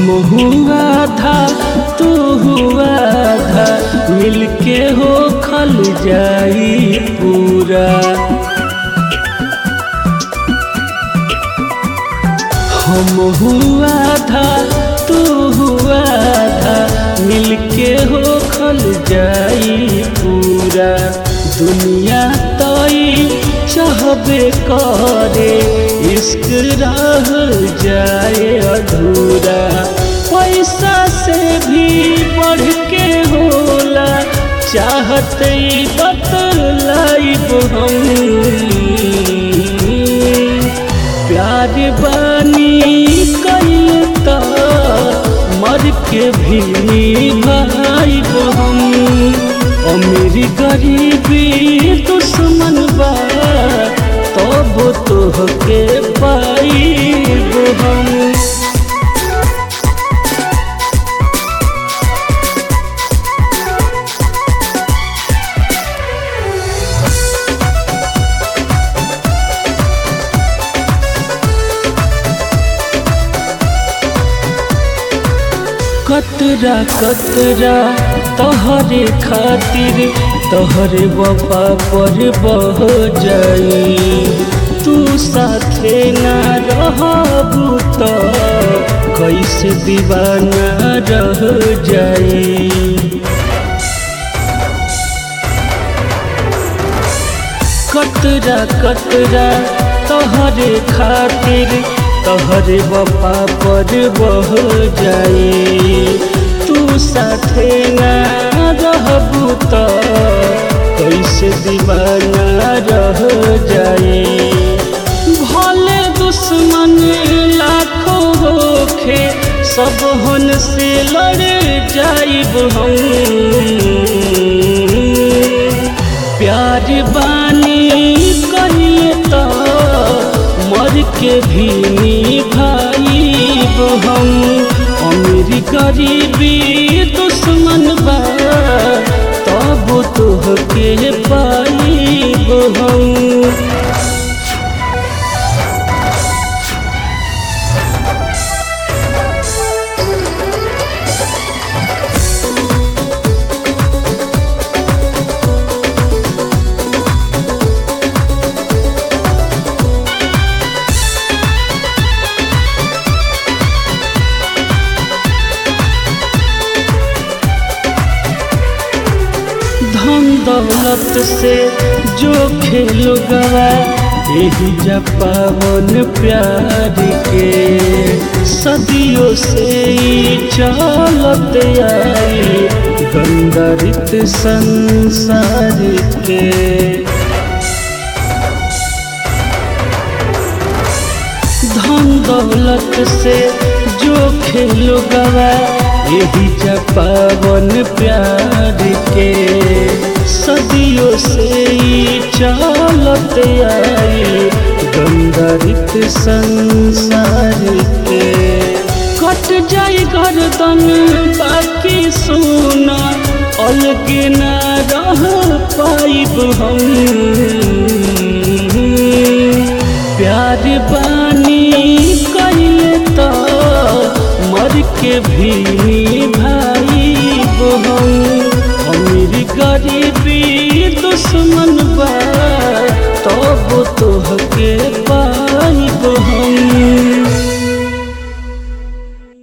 हम हुआ था तू हुआ था मिलके हो खल जाई पूरा। हम हुआ था तू हुआ था मिलके हो खल जाई पूरा। दुनिया तोई चाहबे करे इश्क रह जाए अधूरा। पैसा से भी बढ़ के होला चाहत बतलाइब हम। प्यार बानी कइल त मर के भी निभाइब हम। अमीर गरीबी दुश्मन बा तब तोहके पाइब हम। कतरा कतरा तोहरे खातिर तोहरे वफा पर बह जाई। तू साथे ना रहबू तो कैसे दीवाना रह जाई। कतरा कतरा तोहरे खातिर तोहरे वफा पर बह जाई। तू साथे ना रहबू तो कैसे दीवाना रह जाई। भले दुश्मन लाखों होखे सब हन से लड़ जाइब हम। प्यार बानी कहिए तो मर के भी निभाइब हम। अमीर गरीबी दुश्मन बा तब तोहके पाइब हम। धन दौलत से जो खेलो गवा यही जपावन प्यार के। सदियों से ही चलत आई गंदरित संसार के। धन दौलत से जो खेलो गवा यही जपावन प्यार के। सदियों से ही चलत आई गंदरित संसार के। कट जाई गर्दन बाकी सोना अलग ना रह पाइब हम। प्यार बानी कइले तो मर के भी निभाइब हम। अमीर गरीबी दुश्मन बा तब तोहके